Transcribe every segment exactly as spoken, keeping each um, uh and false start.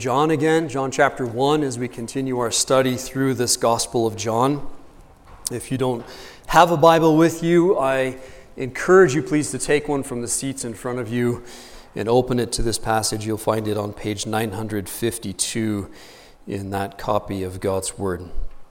John again, John chapter one, as we continue our study through this Gospel of John. If you don't have a Bible with you, I encourage you please to take one from the seats in front of you and open it to this passage. You'll find it on page nine hundred fifty-two in that copy of God's Word.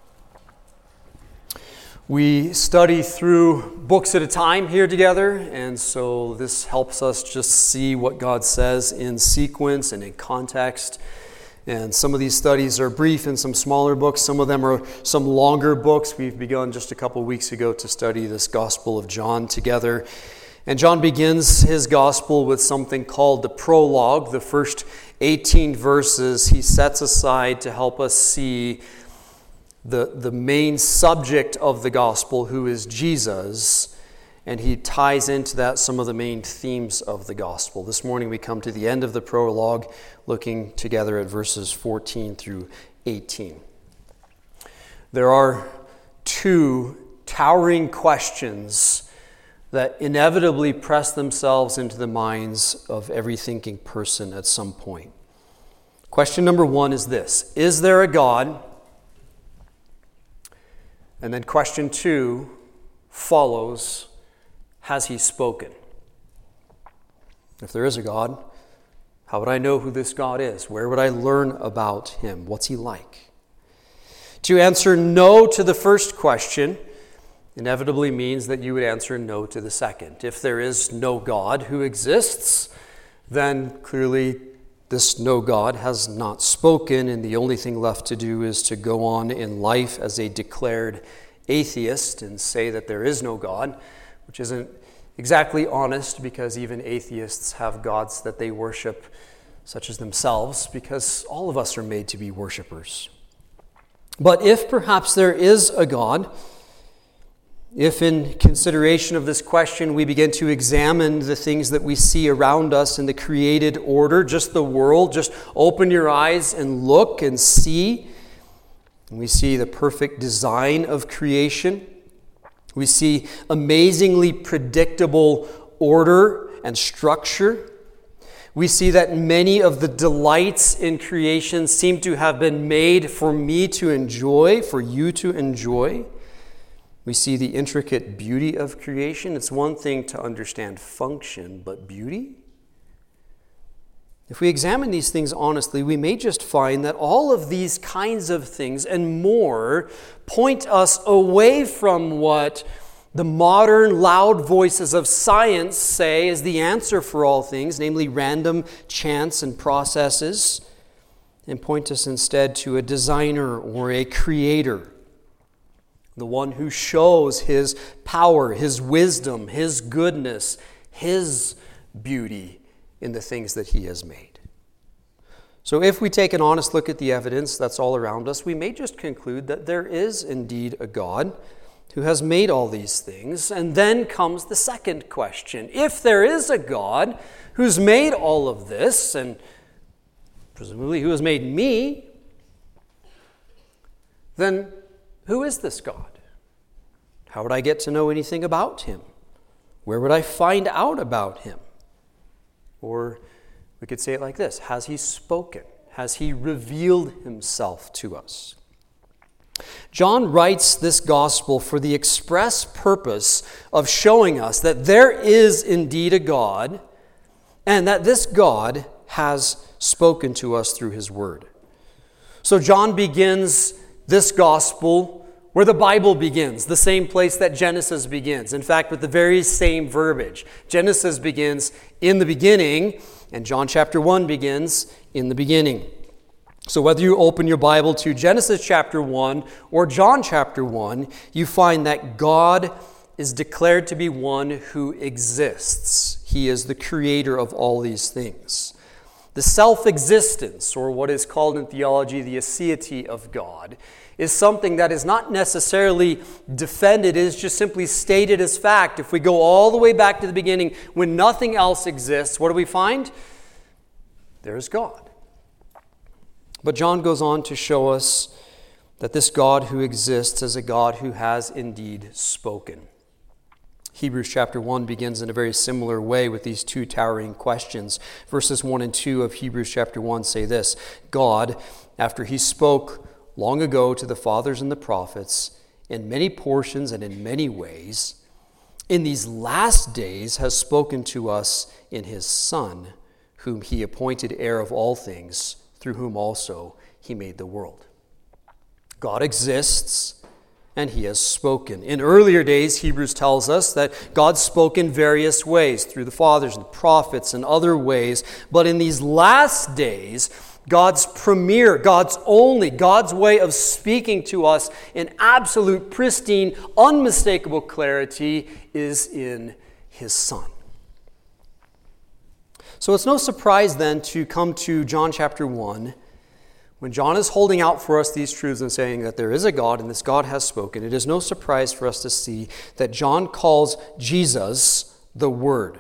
We study through books at a time here together, and so this helps us just see what God says in sequence and in context. And some of these studies are brief and some smaller books. Some of them are some longer books. We've begun just a couple weeks ago to study this Gospel of John together. And John begins his Gospel with something called the prologue. The first eighteen verses he sets aside to help us see the, the main subject of the Gospel, who is Jesus. And he ties into that some of the main themes of the Gospel. This morning we come to the end of the prologue, looking together at verses fourteen through eighteen. There are two towering questions that inevitably press themselves into the minds of every thinking person at some point. Question number one is this: is there a God? And then question two follows: has he spoken? If there is a God, how would I know who this God is? Where would I learn about him? What's he like? To answer no to the first question inevitably means that you would answer no to the second. If there is no God who exists, then clearly this no God has not spoken, and the only thing left to do is to go on in life as a declared atheist and say that there is no God, which isn't exactly honest, because even atheists have gods that they worship, such as themselves, because all of us are made to be worshipers. But if perhaps there is a God, if in consideration of this question we begin to examine the things that we see around us in the created order, just the world, just open your eyes and look and see, and we see the perfect design of creation. We see amazingly predictable order and structure. We see that many of the delights in creation seem to have been made for me to enjoy, for you to enjoy. We see the intricate beauty of creation. It's one thing to understand function, but beauty? If we examine these things honestly, we may just find that all of these kinds of things and more point us away from what the modern loud voices of science say is the answer for all things, namely random chance and processes, and point us instead to a designer or a creator, the one who shows his power, his wisdom, his goodness, his beauty in the things that he has made. So if we take an honest look at the evidence that's all around us, we may just conclude that there is indeed a God who has made all these things. And then comes the second question. If there is a God who's made all of this, and presumably who has made me, then who is this God? How would I get to know anything about him? Where would I find out about him? Or we could say it like this: has he spoken? Has he revealed himself to us? John writes this gospel for the express purpose of showing us that there is indeed a God, and that this God has spoken to us through his word. So John begins this gospel where the Bible begins, the same place that Genesis begins. In fact, with the very same verbiage. Genesis begins in the beginning, and John chapter one begins in the beginning. So whether you open your Bible to Genesis chapter one or John chapter one, you find that God is declared to be one who exists. He is the creator of all these things. The self-existence, or what is called in theology the aseity of God, is something that is not necessarily defended. It is just simply stated as fact. If we go all the way back to the beginning, when nothing else exists, what do we find? There is God. But John goes on to show us that this God who exists is a God who has indeed spoken. Hebrews chapter one begins in a very similar way with these two towering questions. Verses one and two of Hebrews chapter one say this: God, after he spoke long ago to the fathers and the prophets, in many portions and in many ways, in these last days has spoken to us in his Son, whom he appointed heir of all things, through whom also he made the world. God exists, and he has spoken. In earlier days, Hebrews tells us that God spoke in various ways, through the fathers and the prophets and other ways. But in these last days, God's premier, God's only, God's way of speaking to us in absolute, pristine, unmistakable clarity is in his Son. So it's no surprise then to come to John chapter one, when John is holding out for us these truths and saying that there is a God and this God has spoken. It is no surprise for us to see that John calls Jesus the Word.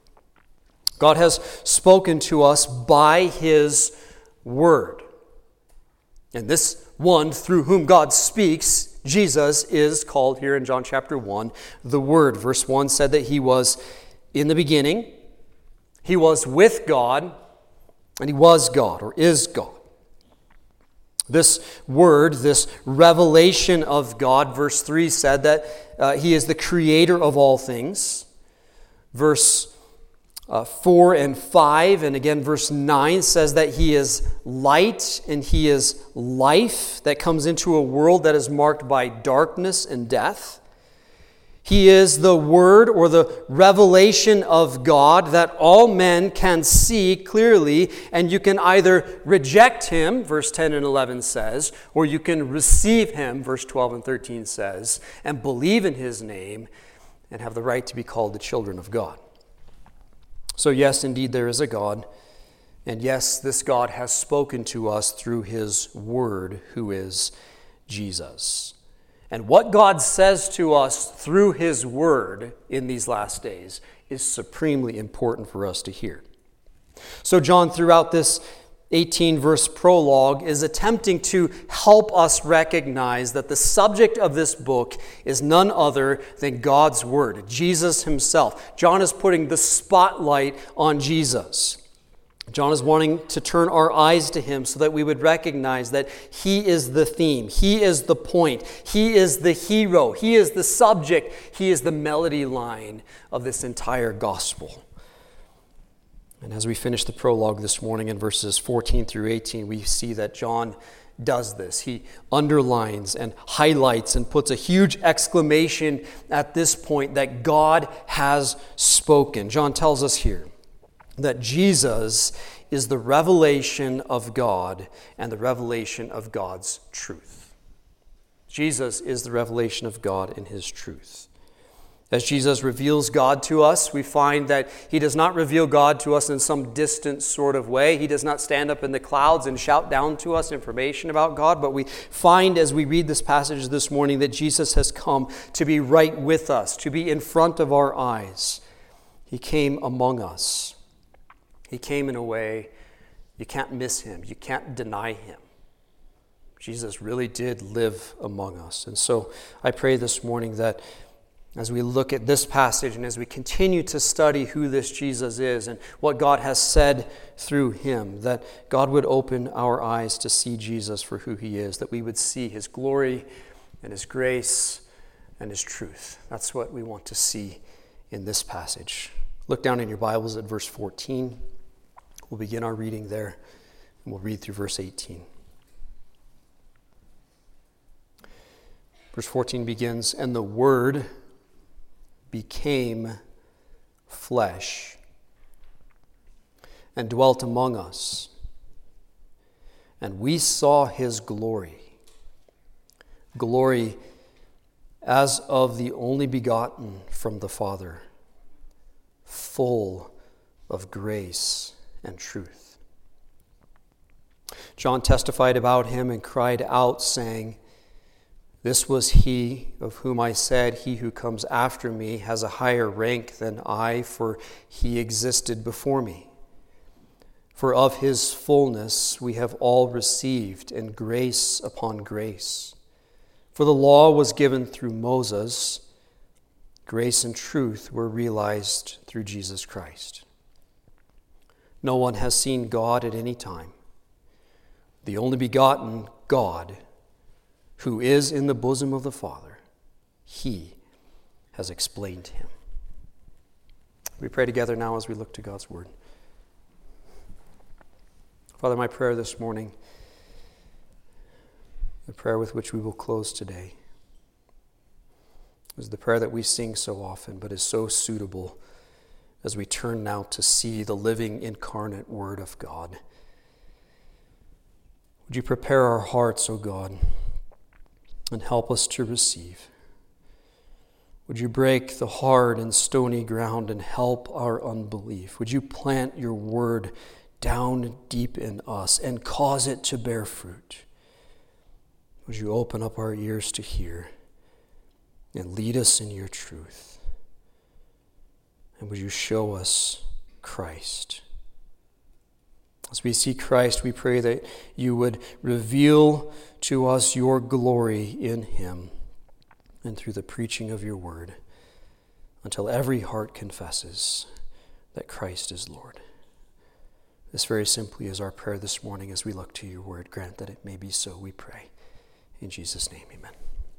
God has spoken to us by his Word. And this one through whom God speaks, Jesus, is called here in John chapter one, the Word. Verse one said that he was in the beginning, he was with God, and he was God, or is God. This word, this revelation of God, verse three said that uh, he is the creator of all things. Verse uh, four and five, and again verse nine says that he is light and he is life that comes into a world that is marked by darkness and death. He is the word or the revelation of God that all men can see clearly, and you can either reject him, verse ten and eleven says, or you can receive him, verse twelve and thirteen says, and believe in his name and have the right to be called the children of God. So yes, indeed, there is a God, and yes, this God has spoken to us through his word, who is Jesus. And what God says to us through his word in these last days is supremely important for us to hear. So John, throughout this eighteen-verse prologue, is attempting to help us recognize that the subject of this book is none other than God's word, Jesus himself. John is putting the spotlight on Jesus. John is wanting to turn our eyes to him so that we would recognize that he is the theme, he is the point, he is the hero, he is the subject, he is the melody line of this entire gospel. And as we finish the prologue this morning in verses fourteen through eighteen, we see that John does this. He underlines and highlights and puts a huge exclamation at this point that God has spoken. John tells us here that Jesus is the revelation of God and the revelation of God's truth. Jesus is the revelation of God in his truth. As Jesus reveals God to us, we find that he does not reveal God to us in some distant sort of way. He does not stand up in the clouds and shout down to us information about God, but we find as we read this passage this morning that Jesus has come to be right with us, to be in front of our eyes. He came among us. He came in a way you can't miss him. You can't deny him. Jesus really did live among us. And so I pray this morning that as we look at this passage and as we continue to study who this Jesus is and what God has said through him, that God would open our eyes to see Jesus for who he is, that we would see his glory and his grace and his truth. That's what we want to see in this passage. Look down in your Bibles at verse fourteen. We'll begin our reading there, and we'll read through verse eighteen. Verse fourteen begins, "And the Word became flesh and dwelt among us, and we saw his glory, glory as of the only begotten from the Father, full of grace and truth." John testified about him and cried out, saying, "This was he of whom I said, he who comes after me has a higher rank than I, for he existed before me. For of his fullness we have all received, and grace upon grace. For the law was given through Moses, grace and truth were realized through Jesus Christ. No one has seen God at any time. The only begotten God, who is in the bosom of the Father, he has explained him. We pray together now as we look to God's word. Father, my prayer this morning, the prayer with which we will close today, is the prayer that we sing so often, but is so suitable as we turn now to see the living, incarnate Word of God. Would you prepare our hearts, O God, and help us to receive? Would you break the hard and stony ground and help our unbelief? Would you plant your Word down deep in us and cause it to bear fruit? Would you open up our ears to hear and lead us in your truth? And would you show us Christ? As we see Christ, we pray that you would reveal to us your glory in him and through the preaching of your word until every heart confesses that Christ is Lord. This very simply is our prayer this morning as we look to your word. Grant that it may be so, we pray. In Jesus' name, amen.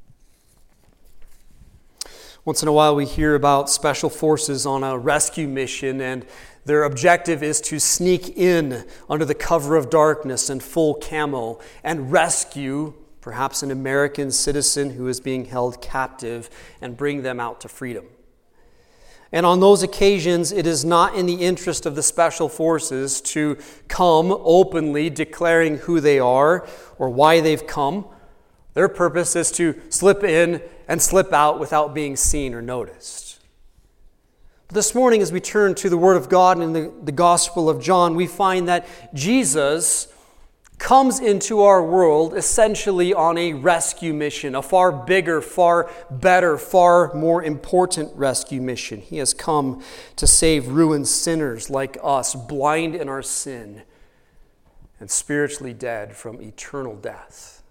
Once in a while we hear about special forces on a rescue mission, and their objective is to sneak in under the cover of darkness and full camo and rescue perhaps an American citizen who is being held captive and bring them out to freedom. And on those occasions, it is not in the interest of the special forces to come openly declaring who they are or why they've come. Their purpose is to slip in and slip out without being seen or noticed. But this morning, as we turn to the Word of God and the, the Gospel of John, we find that Jesus comes into our world essentially on a rescue mission, a far bigger, far better, far more important rescue mission. He has come to save ruined sinners like us, blind in our sin and spiritually dead from eternal death.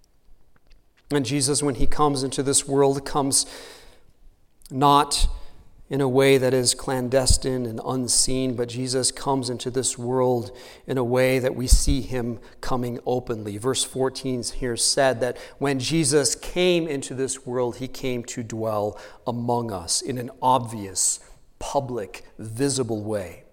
And Jesus, when he comes into this world, comes not in a way that is clandestine and unseen, but Jesus comes into this world in a way that we see him coming openly. Verse fourteen here said that when Jesus came into this world, he came to dwell among us in an obvious, public, visible way.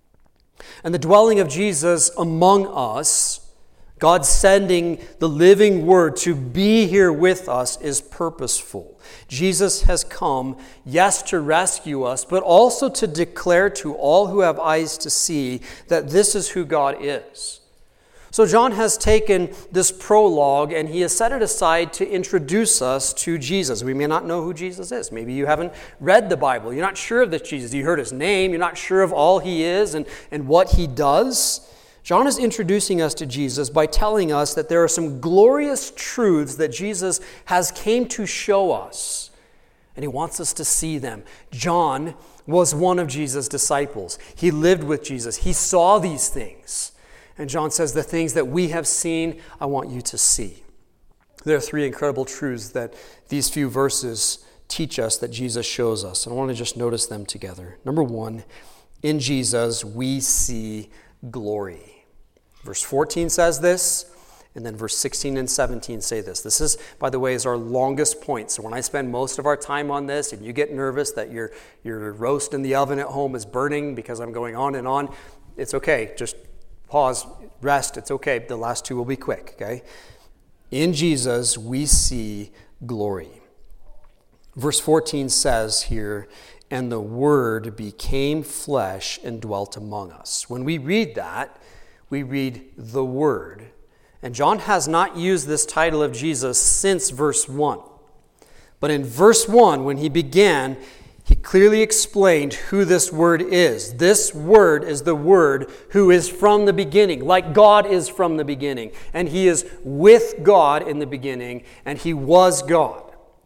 And the dwelling of Jesus among us, God sending the living Word to be here with us, is purposeful. Jesus has come, yes, to rescue us, but also to declare to all who have eyes to see that this is who God is. So John has taken this prologue and he has set it aside to introduce us to Jesus. We may not know who Jesus is. Maybe you haven't read the Bible. You're not sure of this Jesus. You heard his name. You're not sure of all he is and, and what he does. John is introducing us to Jesus by telling us that there are some glorious truths that Jesus has came to show us, and he wants us to see them. John was one of Jesus' disciples. He lived with Jesus. He saw these things. And John says, the things that we have seen, I want you to see. There are three incredible truths that these few verses teach us that Jesus shows us. And I want to just notice them together. Number one, in Jesus, we see glory. Verse fourteen says this, and then verse sixteen and seventeen say this. This is, by the way, is our longest point. So when I spend most of our time on this and you get nervous that your, your roast in the oven at home is burning because I'm going on and on, it's okay. Just pause, rest. It's okay. The last two will be quick, okay? In Jesus, we see glory. Verse fourteen says here, and the Word became flesh and dwelt among us. When we read that, we read the Word. And John has not used this title of Jesus since verse one. But in verse one, when he began, he clearly explained who this Word is. This Word is the Word who is from the beginning, like God is from the beginning. And he is with God in the beginning, and he was God.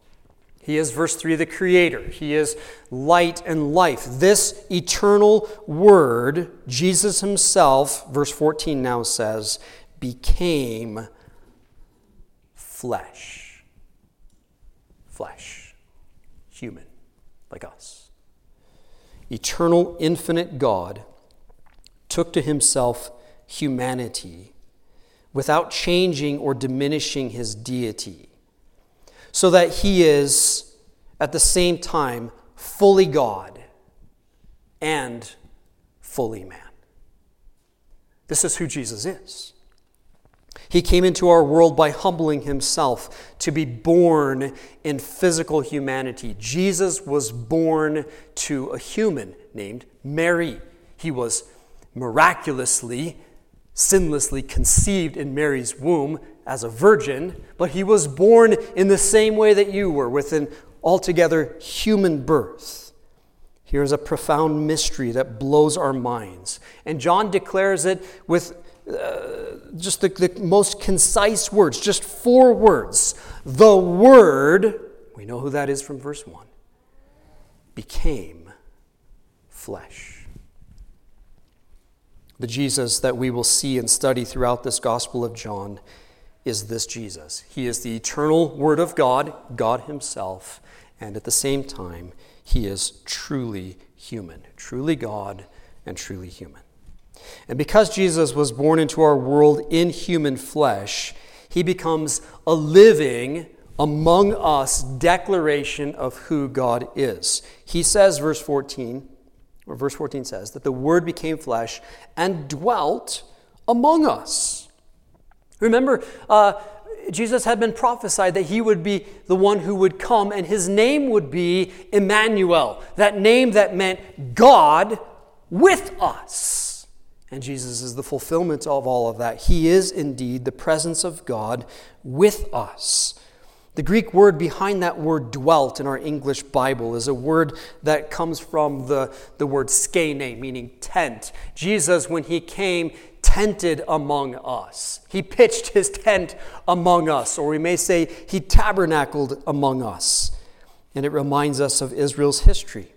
He is, verse three, the Creator. He is light and life. This eternal Word, Jesus himself, verse fourteen now says, became flesh. Flesh. Human. like us. Eternal, infinite God took to himself humanity without changing or diminishing his deity, so that he is at the same time fully God and fully man. This is who Jesus is. He came into our world by humbling himself to be born in physical humanity. Jesus was born to a human named Mary. He was miraculously, sinlessly conceived in Mary's womb as a virgin, but he was born in the same way that you were, with an altogether human birth. Here's a profound mystery that blows our minds. And John declares it with uh, just the, the most concise words, just four words. The Word, we know who that is from verse one, became flesh. The Jesus that we will see and study throughout this Gospel of John is this Jesus. He is the eternal Word of God, God himself, and at the same time, he is truly human, truly God and truly human. And because Jesus was born into our world in human flesh, he becomes a living, among us declaration of who God is. He says, verse fourteen, or verse fourteen says, that the Word became flesh and dwelt among us. Remember, uh, Jesus had been prophesied that he would be the one who would come, and his name would be Emmanuel, that name that meant God with us. And Jesus is the fulfillment of all of that. He is indeed the presence of God with us. The Greek word behind that word dwelt in our English Bible is a word that comes from the, the word skene, meaning tent. Jesus, when he came, tented among us. He pitched his tent among us, or we may say he tabernacled among us. And it reminds us of Israel's history.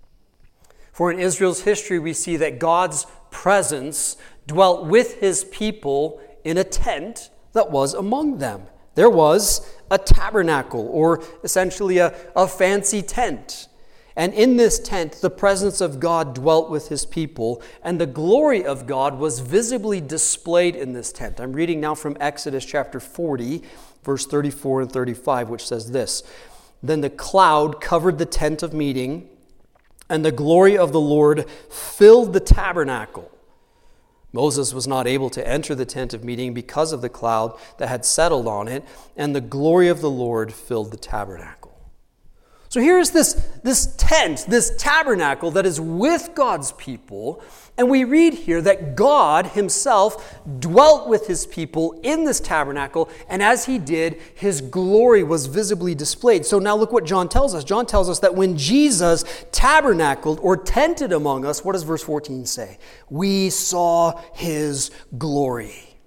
For in Israel's history, we see that God's presence dwelt with his people in a tent that was among them. There was a tabernacle, or essentially a, a fancy tent. And in this tent, the presence of God dwelt with his people, and the glory of God was visibly displayed in this tent. I'm reading now from Exodus chapter forty, verse thirty-four and thirty-five, which says this: Then the cloud covered the tent of meeting, and the glory of the Lord filled the tabernacle. Moses was not able to enter the tent of meeting because of the cloud that had settled on it, and the glory of the Lord filled the tabernacle. So here's this, this tent, this tabernacle that is with God's people, and we read here that God himself dwelt with his people in this tabernacle, and as he did, his glory was visibly displayed. So now look what John tells us. John tells us that when Jesus tabernacled or tented among us, what does verse fourteen say? We saw his glory.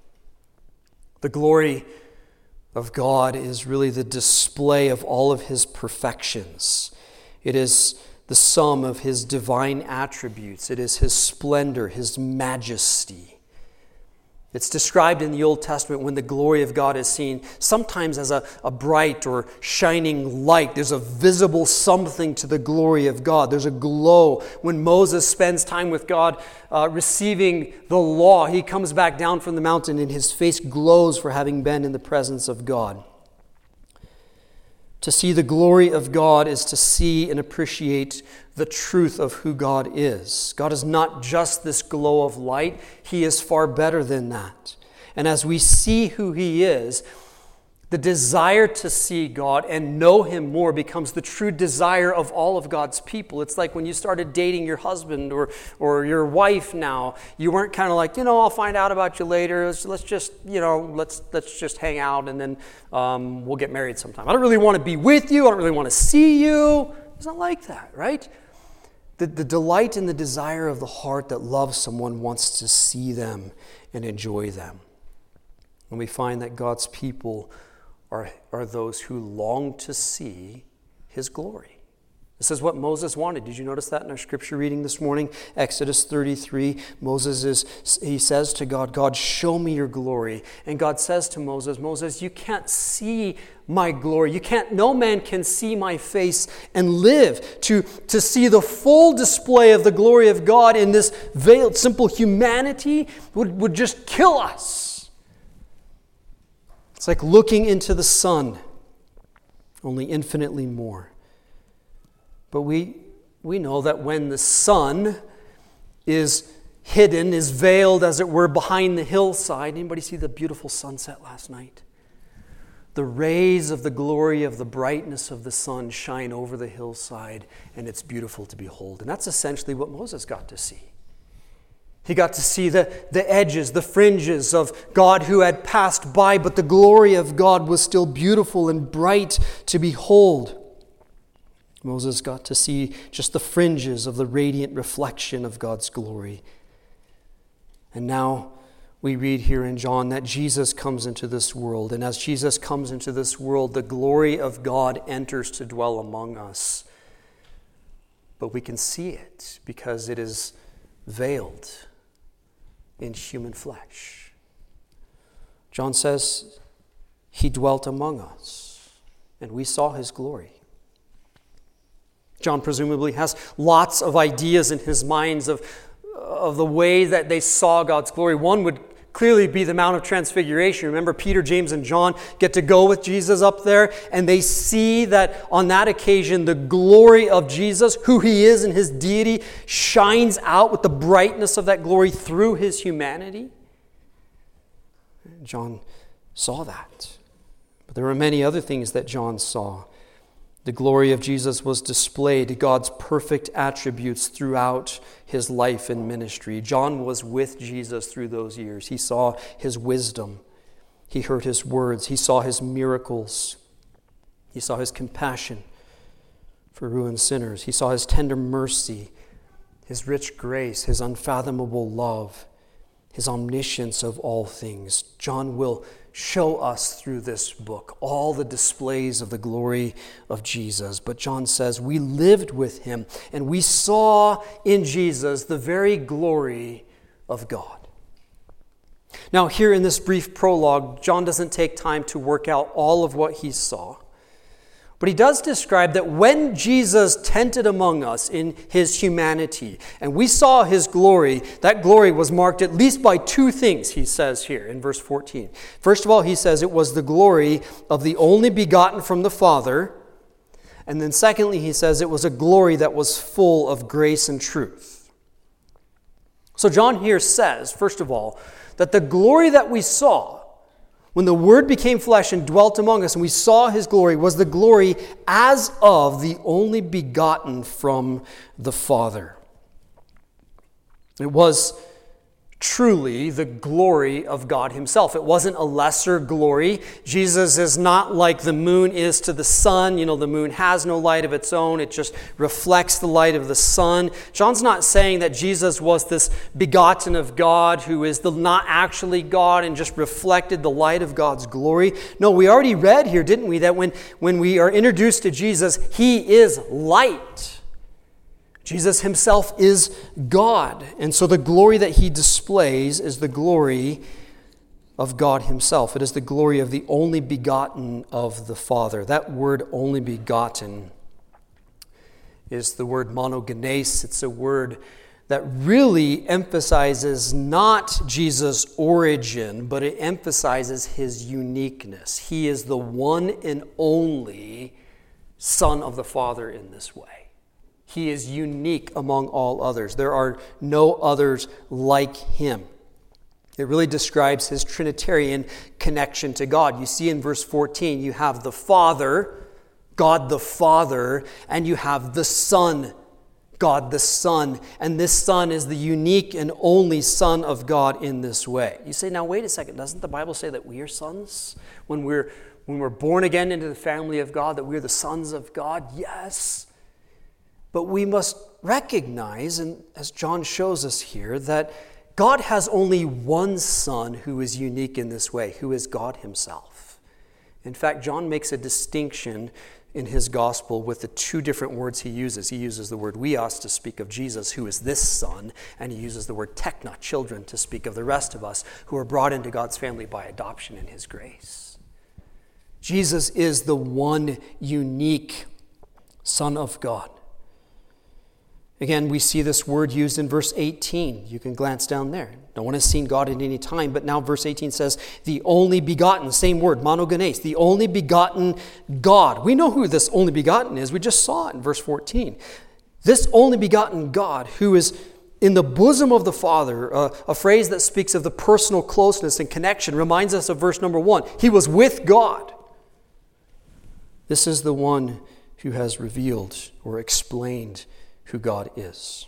The glory of God is really the display of all of his perfections. It is the sum of his divine attributes. It is his splendor, his majesty. It's described in the Old Testament when the glory of God is seen, sometimes as a, a bright or shining light. There's a visible something to the glory of God. There's a glow. When Moses spends time with God uh, receiving the law, he comes back down from the mountain and his face glows for having been in the presence of God. To see the glory of God is to see and appreciate the truth of who God is. God is not just this glow of light. He is far better than that. And as we see who he is, the desire to see God and know him more becomes the true desire of all of God's people. It's like when you started dating your husband or, or your wife now, you weren't kind of like, you know, I'll find out about you later. Let's, let's just, you know, let's let's just hang out and then um, we'll get married sometime. I don't really want to be with you. I don't really want to see you. It's not like that, right? The, the delight and the desire of the heart that loves someone wants to see them and enjoy them. And we find that God's people Are, are those who long to see his glory. This is what Moses wanted. Did you notice that in our scripture reading this morning? Exodus thirty-three, Moses is, he says to God, God, show me your glory. And God says to Moses, Moses, you can't see my glory. You can't, no man can see my face and live. To, to see the full display of the glory of God in this veiled, simple humanity would, would just kill us. It's like looking into the sun, only infinitely more. But we we know that when the sun is hidden, is veiled, as it were, behind the hillside. Anybody see the beautiful sunset last night? The rays of the glory of the brightness of the sun shine over the hillside, and it's beautiful to behold. And that's essentially what Moses got to see. He got to see the, the edges, the fringes of God who had passed by, but the glory of God was still beautiful and bright to behold. Moses got to see just the fringes of the radiant reflection of God's glory. And now we read here in John that Jesus comes into this world. And as Jesus comes into this world, the glory of God enters to dwell among us. But we can see it because it is veiled in human flesh. John says he dwelt among us, and we saw his glory. John presumably has lots of ideas in his minds of, of the way that they saw God's glory. One would clearly be the Mount of Transfiguration. Remember, Peter, James, and John get to go with Jesus up there, and they see that on that occasion, the glory of Jesus, who he is in his deity, shines out with the brightness of that glory through his humanity. John saw that. But there were many other things that John saw. The glory of Jesus was displayed, God's perfect attributes throughout his life and ministry. John was with Jesus through those years. He saw his wisdom. He heard his words. He saw his miracles. He saw his compassion for ruined sinners. He saw his tender mercy, his rich grace, his unfathomable love, his omniscience of all things. John will show us through this book all the displays of the glory of Jesus. But John says we lived with him and we saw in Jesus the very glory of God. Now, here in this brief prologue, John doesn't take time to work out all of what he saw. But he does describe that when Jesus tented among us in his humanity and we saw his glory, that glory was marked at least by two things, he says here in verse fourteen. First of all, he says it was the glory of the only begotten from the Father. And then secondly, he says it was a glory that was full of grace and truth. So John here says, first of all, that the glory that we saw when the Word became flesh and dwelt among us and we saw his glory was the glory as of the only begotten from the Father. It was truly the glory of God himself. It wasn't a lesser glory. Jesus is not like the moon is to the sun. You know, the moon has no light of its own. It just reflects the light of the sun. John's not saying that Jesus was this begotten of God who is the, not actually God and just reflected the light of God's glory. No, we already read here, didn't we, that when, when we are introduced to Jesus, he is light. Jesus himself is God. And so the glory that he displays is the glory of God himself. It is the glory of the only begotten of the Father. That word only begotten is the word monogenes. It's a word that really emphasizes not Jesus' origin, but it emphasizes his uniqueness. He is the one and only Son of the Father in this way. He is unique among all others. There are no others like him. It really describes his Trinitarian connection to God. You see in verse fourteen, you have the Father, God the Father, and you have the Son, God the Son. And this Son is the unique and only Son of God in this way. You say, now wait a second, doesn't the Bible say that we are sons? When we're, when we're born again into the family of God, that we're the sons of God? Yes. But we must recognize, and as John shows us here, that God has only one Son who is unique in this way, who is God himself. In fact, John makes a distinction in his gospel with the two different words he uses. He uses the word weos to speak of Jesus, who is this son, and he uses the word tekna, children, to speak of the rest of us who are brought into God's family by adoption in his grace. Jesus is the one unique Son of God. Again, we see this word used in verse eighteen. You can glance down there. No one has seen God at any time, but now verse eighteen says, the only begotten, same word, monogenes, the only begotten God. We know who this only begotten is. We just saw it in verse fourteen. This only begotten God who is in the bosom of the Father, uh, a phrase that speaks of the personal closeness and connection, reminds us of verse number one. He was with God. This is the one who has revealed or explained who God is.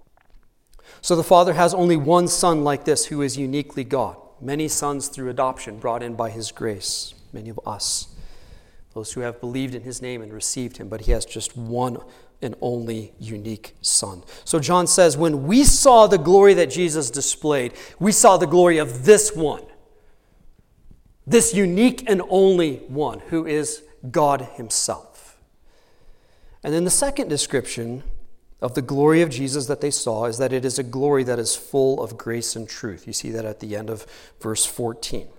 So the Father has only one Son like this who is uniquely God. Many sons through adoption brought in by his grace. Many of us. Those who have believed in his name and received him. But he has just one and only unique Son. So John says, when we saw the glory that Jesus displayed, we saw the glory of this one. This unique and only one who is God himself. And then the second description of the glory of Jesus that they saw is that it is a glory that is full of grace and truth. You see that at the end of verse fourteen.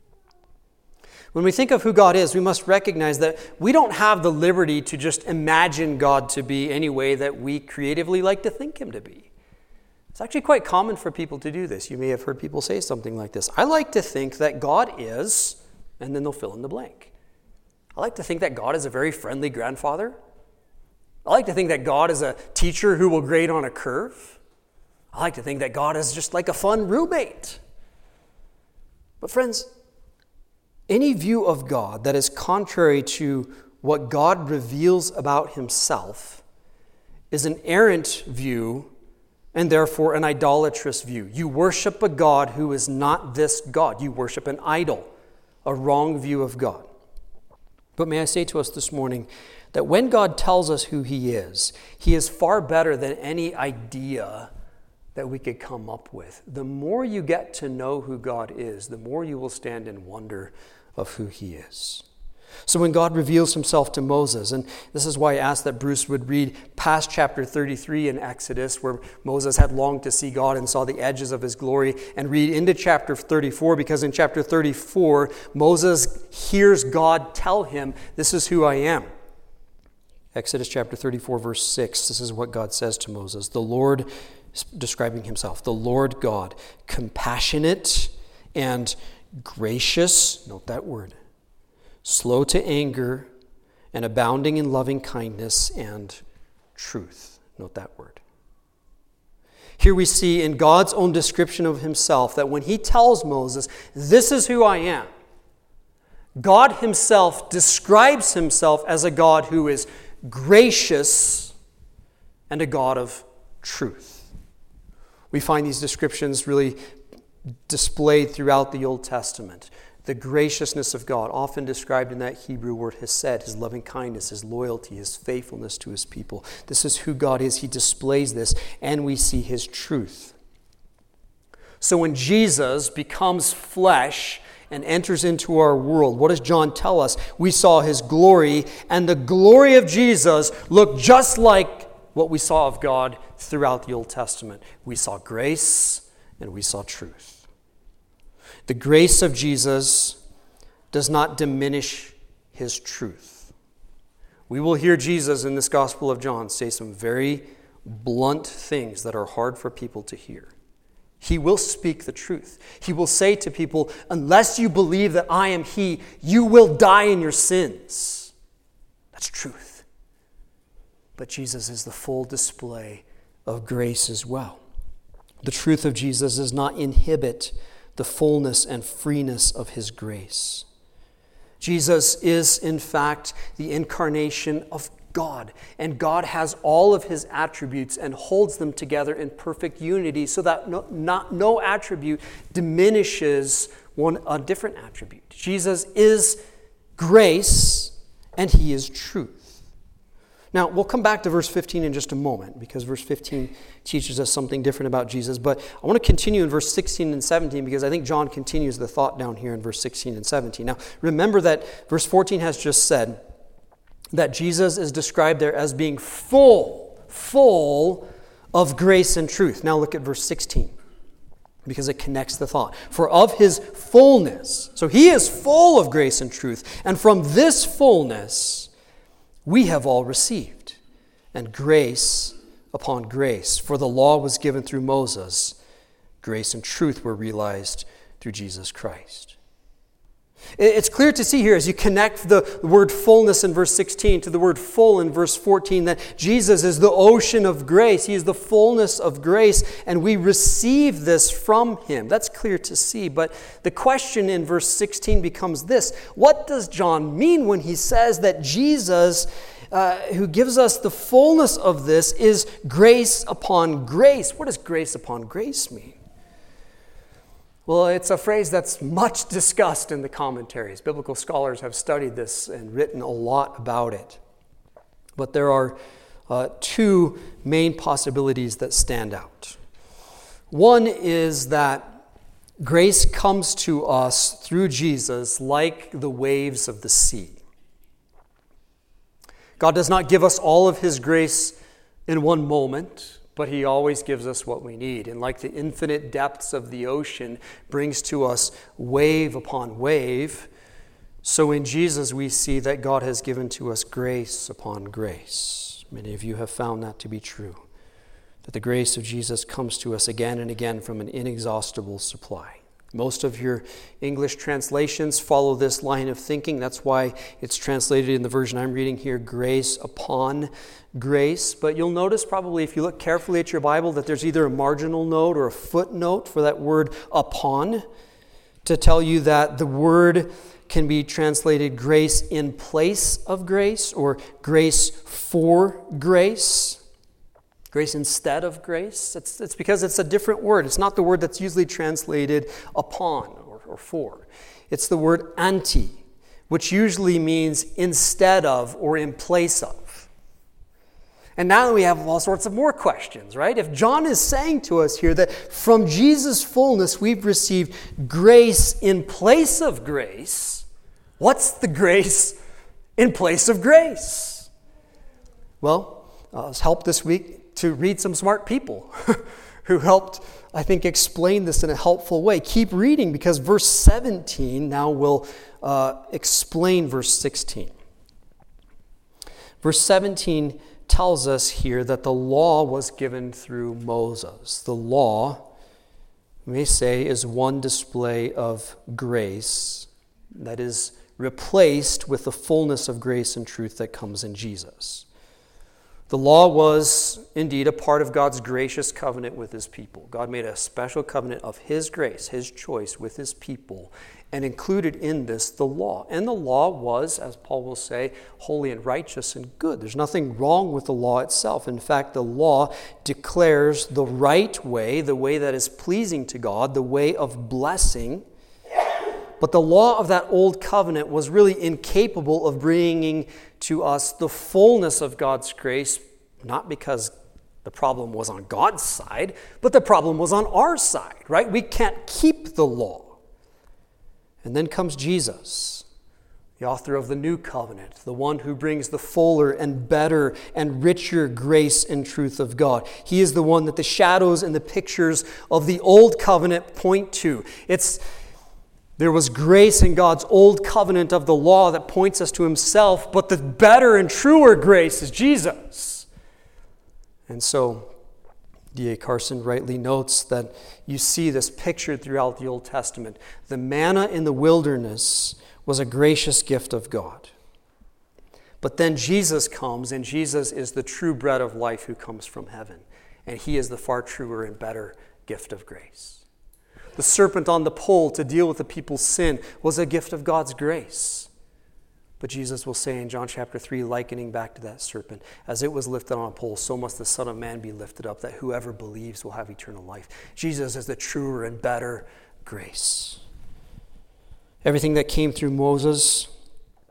When we think of who God is, we must recognize that we don't have the liberty to just imagine God to be any way that we creatively like to think him to be. It's actually quite common for people to do this. You may have heard people say something like this. I like to think that God is, and then they'll fill in the blank. I like to think that God is a very friendly grandfather. I like to think that God is a teacher who will grade on a curve. I like to think that God is just like a fun roommate. But friends, any view of God that is contrary to what God reveals about himself is an errant view and therefore an idolatrous view. You worship a God who is not this God. You worship an idol, a wrong view of God. But may I say to us this morning that when God tells us who he is, he is far better than any idea that we could come up with. The more you get to know who God is, the more you will stand in wonder of who he is. So when God reveals himself to Moses, and this is why I asked that Bruce would read past chapter thirty-three in Exodus, where Moses had longed to see God and saw the edges of his glory, and read into chapter thirty-four, because in chapter thirty-four, Moses hears God tell him, this is who I am. Exodus chapter thirty-four, verse six, this is what God says to Moses. The Lord, describing himself, the Lord God, compassionate and gracious, note that word, slow to anger, and abounding in loving kindness and truth. Note that word. Here we see in God's own description of himself that when he tells Moses, this is who I am, God himself describes himself as a God who is gracious and a God of truth. We find these descriptions really displayed throughout the Old Testament. The graciousness of God, often described in that Hebrew word hesed, his loving kindness, his loyalty, his faithfulness to his people. This is who God is. He displays this, and we see his truth. So when Jesus becomes flesh and enters into our world, what does John tell us? We saw his glory, and the glory of Jesus looked just like what we saw of God throughout the Old Testament. We saw grace and we saw truth. The grace of Jesus does not diminish his truth. We will hear Jesus in this Gospel of John say some very blunt things that are hard for people to hear. He will speak the truth. He will say to people, unless you believe that I am he, you will die in your sins. That's truth. But Jesus is the full display of grace as well. The truth of Jesus does not inhibit the fullness and freeness of his grace. Jesus is, in fact, the incarnation of God, and God has all of his attributes and holds them together in perfect unity so that no, not, no attribute diminishes one a different attribute. Jesus is grace, and he is truth. Now, we'll come back to verse fifteen in just a moment, because verse fifteen teaches us something different about Jesus. But I want to continue in verse sixteen and seventeen, because I think John continues the thought down here in verse sixteen and seventeen. Now, remember that verse fourteen has just said, that Jesus is described there as being full, full of grace and truth. Now look at verse sixteen, because it connects the thought. For of his fullness, so he is full of grace and truth, and from this fullness we have all received, and grace upon grace. For the law was given through Moses, grace and truth were realized through Jesus Christ. It's clear to see here as you connect the word fullness in verse sixteen to the word full in verse fourteen that Jesus is the ocean of grace. He is the fullness of grace, and we receive this from him. That's clear to see. But the question in verse sixteen becomes this: what does John mean when he says that Jesus, uh, who gives us the fullness of this, is grace upon grace? What does grace upon grace mean? Well, it's a phrase that's much discussed in the commentaries. Biblical scholars have studied this and written a lot about it. But there are uh, two main possibilities that stand out. One is that grace comes to us through Jesus like the waves of the sea. God does not give us all of his grace in one moment, but he always gives us what we need. And like the infinite depths of the ocean brings to us wave upon wave, so in Jesus we see that God has given to us grace upon grace. Many of you have found that to be true, that the grace of Jesus comes to us again and again from an inexhaustible supply. Most of your English translations follow this line of thinking. That's why it's translated in the version I'm reading here, grace upon grace. But you'll notice probably if you look carefully at your Bible that there's either a marginal note or a footnote for that word upon to tell you that the word can be translated grace in place of grace or grace for grace. Grace instead of grace. It's, it's because it's a different word. It's not the word that's usually translated upon or, or for. It's the word anti, which usually means instead of or in place of. And now we have all sorts of more questions, right? If John is saying to us here that from Jesus' fullness we've received grace in place of grace, what's the grace in place of grace? Well, uh, it's helped this week to read some smart people who helped, I think, explain this in a helpful way. Keep reading because verse seventeen now will uh, explain verse sixteen. Verse seventeen tells us here that the law was given through Moses. The law, we may say, is one display of grace that is replaced with the fullness of grace and truth that comes in Jesus. The law was indeed a part of God's gracious covenant with his people. God made a special covenant of his grace, his choice with his people, and included in this the law. And the law was, as Paul will say, holy and righteous and good. There's nothing wrong with the law itself. In fact, the law declares the right way, the way that is pleasing to God, the way of blessing. But the law of that old covenant was really incapable of bringing to us the fullness of God's grace, not because the problem was on God's side, but the problem was on our side, right? We can't keep the law. And then comes Jesus, the author of the new covenant, the one who brings the fuller and better and richer grace and truth of God. He is the one that the shadows and the pictures of the old covenant point to. It's There was grace in God's old covenant of the law that points us to himself, but the better and truer grace is Jesus. And so D A Carson rightly notes that you see this pictured throughout the Old Testament. The manna in the wilderness was a gracious gift of God. But then Jesus comes, and Jesus is the true bread of life who comes from heaven. And he is the far truer and better gift of grace. The serpent on the pole to deal with the people's sin was a gift of God's grace. But Jesus will say in John chapter three, likening back to that serpent, as it was lifted on a pole, so must the Son of Man be lifted up, that whoever believes will have eternal life. Jesus is the truer and better grace. Everything that came through Moses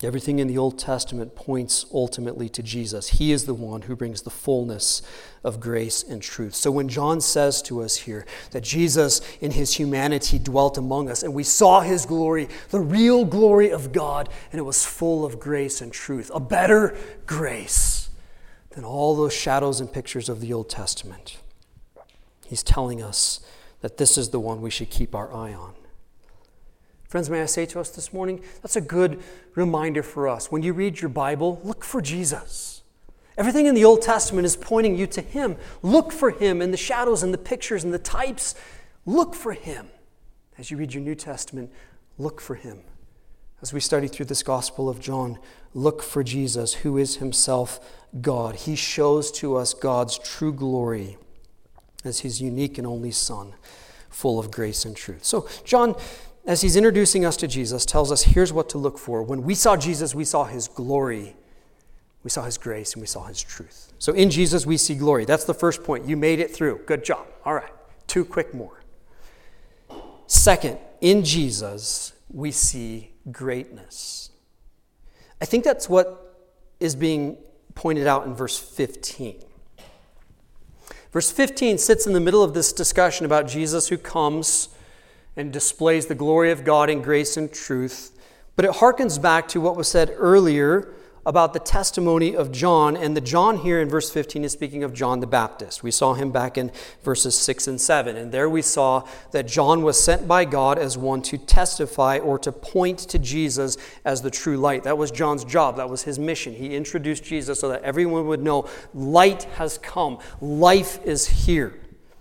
Everything in the Old Testament points ultimately to Jesus. He is the one who brings the fullness of grace and truth. So when John says to us here that Jesus in his humanity dwelt among us and we saw his glory, the real glory of God, and it was full of grace and truth, a better grace than all those shadows and pictures of the Old Testament. He's telling us that this is the one we should keep our eye on. Friends, may I say to us this morning, that's a good reminder for us. When you read your Bible, look for Jesus. Everything in the Old Testament is pointing you to him. Look for him in the shadows and the pictures and the types. Look for him. As you read your New Testament, look for him. As we study through this Gospel of John, look for Jesus, who is himself God. He shows to us God's true glory as his unique and only Son, full of grace and truth. So John, as he's introducing us to Jesus, tells us here's what to look for. When we saw Jesus, we saw his glory, we saw his grace, and we saw his truth. So in Jesus, we see glory. That's the first point. You made it through. Good job. All right. Two quick more. Second, in Jesus, we see greatness. I think that's what is being pointed out in verse fifteen. Verse fifteen sits in the middle of this discussion about Jesus who comes and displays the glory of God in grace and truth. But it harkens back to what was said earlier about the testimony of John. And the John here in verse fifteen is speaking of John the Baptist. We saw him back in verses six and seven. And there we saw that John was sent by God as one to testify or to point to Jesus as the true light. That was John's job. That was his mission. He introduced Jesus so that everyone would know light has come. Life is here.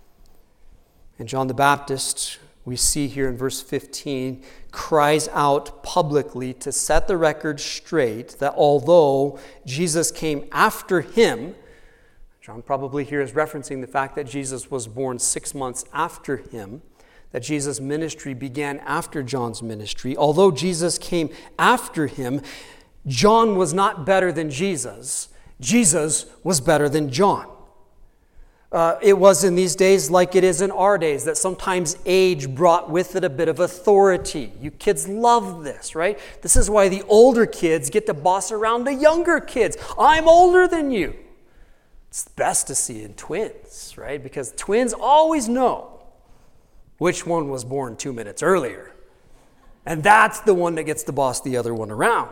And John the Baptist, we see here in verse fifteen, cries out publicly to set the record straight that although Jesus came after him, John probably here is referencing the fact that Jesus was born six months after him, that Jesus' ministry began after John's ministry. Although Jesus came after him, John was not better than Jesus. Jesus was better than John. Uh, it was in these days like it is in our days, that sometimes age brought with it a bit of authority. You kids love this, right? This is why the older kids get to boss around the younger kids. I'm older than you. It's best to see in twins, right? Because twins always know which one was born two minutes earlier. And that's the one that gets to boss the other one around.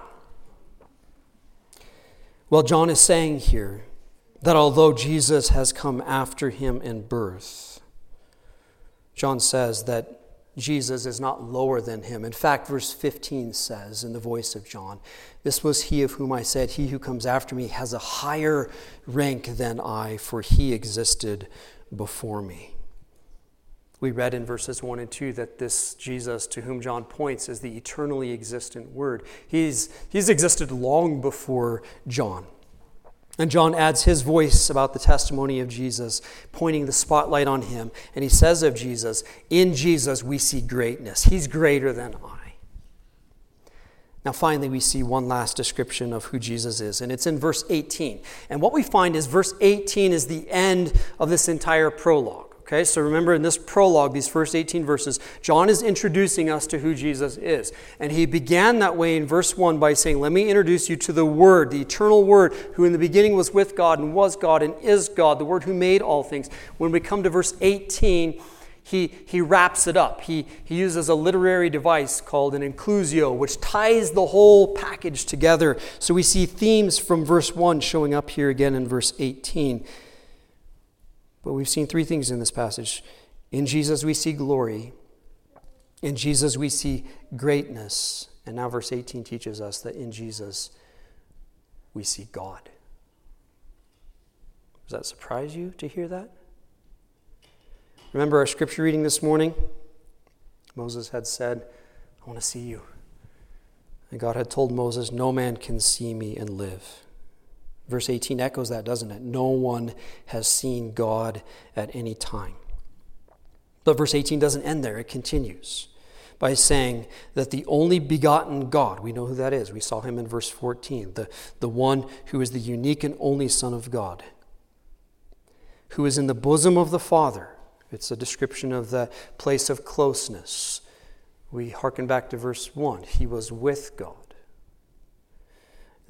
Well, John is saying here that although Jesus has come after him in birth, John says that Jesus is not lower than him. In fact, verse fifteen says in the voice of John, "This was he of whom I said, he who comes after me has a higher rank than I, for he existed before me." We read in verses one and two that this Jesus to whom John points is the eternally existent Word. He's, he's existed long before John. And John adds his voice about the testimony of Jesus, pointing the spotlight on him. And he says of Jesus, in Jesus we see greatness. He's greater than I. Now finally we see one last description of who Jesus is, and it's in verse eighteen. And what we find is verse eighteen is the end of this entire prologue. Okay, so remember in this prologue, these first eighteen verses, John is introducing us to who Jesus is. And he began that way in verse one by saying, let me introduce you to the Word, the eternal Word, who in the beginning was with God and was God and is God, the Word who made all things. When we come to verse eighteen, he, he wraps it up. He, he uses a literary device called an inclusio, which ties the whole package together. So we see themes from verse one showing up here again in verse eighteen. But we've seen three things in this passage. In Jesus we see glory. In Jesus we see greatness. And now verse eighteen teaches us that in Jesus we see God. Does that surprise you to hear that? Remember our scripture reading this morning? Moses had said, I want to see you. And God had told Moses, no man can see me and live. Verse eighteen echoes that, doesn't it? No one has seen God at any time. But verse eighteen doesn't end there. It continues by saying that the only begotten God, we know who that is. We saw him in verse fourteen, the, the one who is the unique and only Son of God, who is in the bosom of the Father. It's a description of the place of closeness. We hearken back to verse one. He was with God.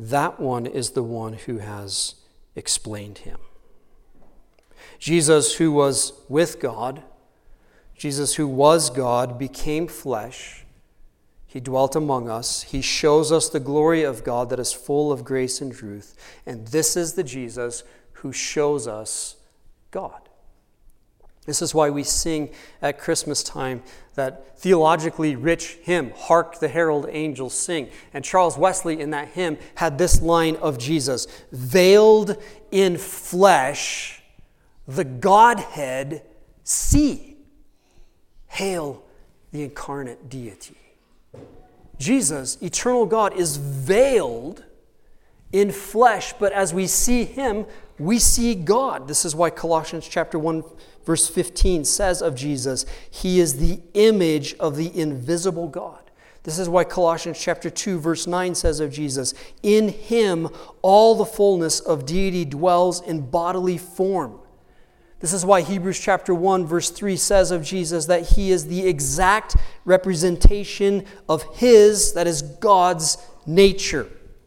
that one is the one who has explained him. Jesus, who was with God, Jesus, who was God, became flesh. He dwelt among us. He shows us the glory of God that is full of grace and truth. And this is the Jesus who shows us God. This is why we sing at Christmas time that theologically rich hymn, Hark the Herald Angels Sing. And Charles Wesley in that hymn had this line of Jesus, veiled in flesh, the Godhead see. Hail the incarnate deity. Jesus, eternal God, is veiled in flesh, but as we see him, we see God. This is why Colossians chapter one, verse fifteen says of Jesus, he is the image of the invisible God. This is why Colossians chapter two, verse nine says of Jesus, in him all the fullness of deity dwells in bodily form. This is why Hebrews chapter one, verse three says of Jesus that he is the exact representation of his, that is God's, nature.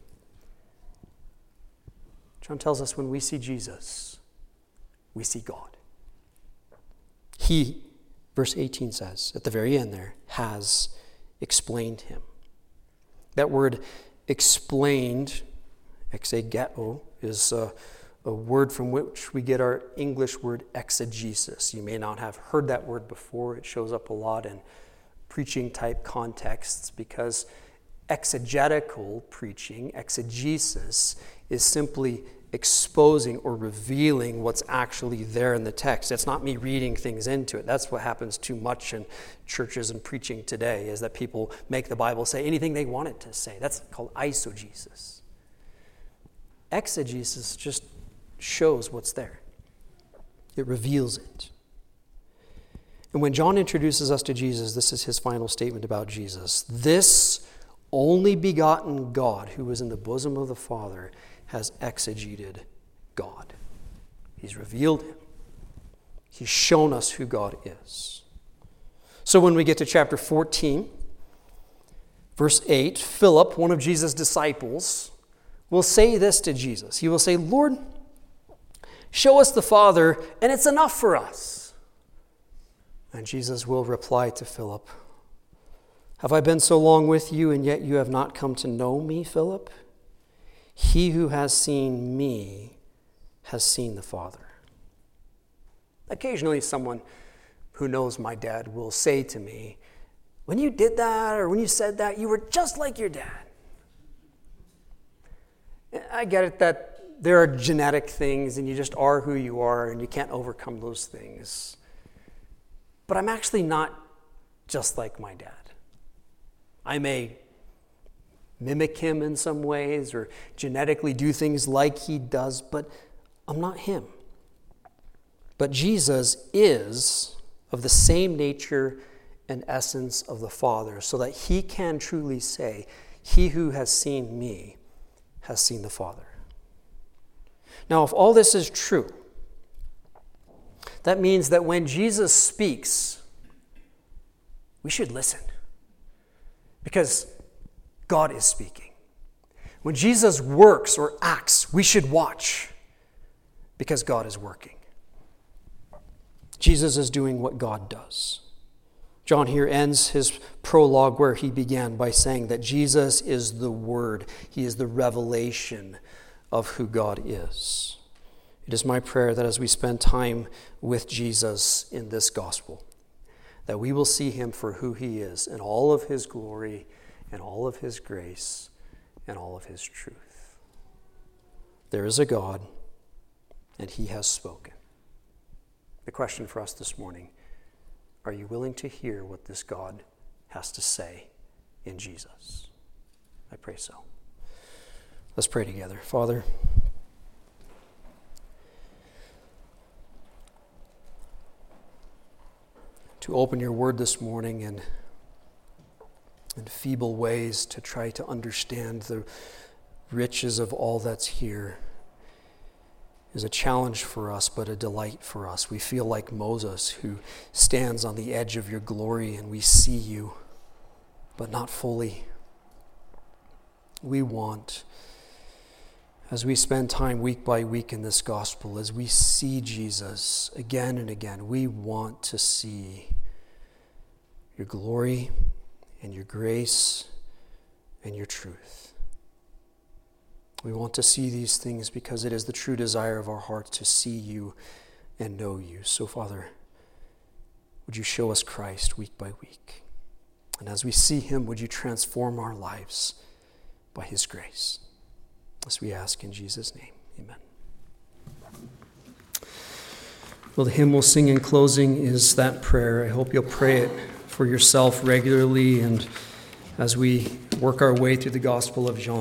John tells us when we see Jesus, we see God. He, verse eighteen says, at the very end there, has explained him. That word explained, exegeo, is a, a word from which we get our English word exegesis. You may not have heard that word before. It shows up a lot in preaching type contexts because exegetical preaching, exegesis, is simply exposing or revealing what's actually there in the text. It's not me reading things into it. That's what happens too much in churches and preaching today, is that people make the Bible say anything they want it to say. That's called eisegesis. Exegesis just shows what's there. It reveals it. And when John introduces us to Jesus, this is his final statement about Jesus. This only begotten God who was in the bosom of the Father has exegeted God. He's revealed him. He's shown us who God is. So when we get to chapter fourteen, verse eight, Philip, one of Jesus' disciples, will say this to Jesus. He will say, Lord, show us the Father, and it's enough for us. And Jesus will reply to Philip, have I been so long with you, and yet you have not come to know me, Philip? He who has seen me has seen the Father. Occasionally someone who knows my dad will say to me, when you did that or when you said that, you were just like your dad. I get it that there are genetic things and you just are who you are and you can't overcome those things. But I'm actually not just like my dad. I may mimic him in some ways or genetically do things like he does, but I'm not him. But Jesus is of the same nature and essence of the Father, so that he can truly say, he who has seen me has seen the Father. Now, if all this is true, that means that when Jesus speaks, we should listen. Because God is speaking. When Jesus works or acts, we should watch because God is working. Jesus is doing what God does. John here ends his prologue where he began by saying that Jesus is the Word. He is the revelation of who God is. It is my prayer that as we spend time with Jesus in this gospel, that we will see him for who he is in all of his glory and all of his grace and all of his truth. There is a God, and he has spoken. The question for us this morning, are you willing to hear what this God has to say in Jesus? I pray so. Let's pray together. Father, to open your word this morning and in feeble ways to try to understand the riches of all that's here is a challenge for us, but a delight for us. We feel like Moses, who stands on the edge of your glory and we see you, but not fully. We want as we spend time week by week in this gospel, as we see Jesus again and again, we want to see your glory and your grace and your truth. We want to see these things because it is the true desire of our hearts to see you and know you. So, Father, would you show us Christ week by week? And as we see him, would you transform our lives by his grace? As we ask in Jesus' name, amen. Well, the hymn we'll sing in closing is that prayer. I hope you'll pray it for yourself regularly and as we work our way through the Gospel of John.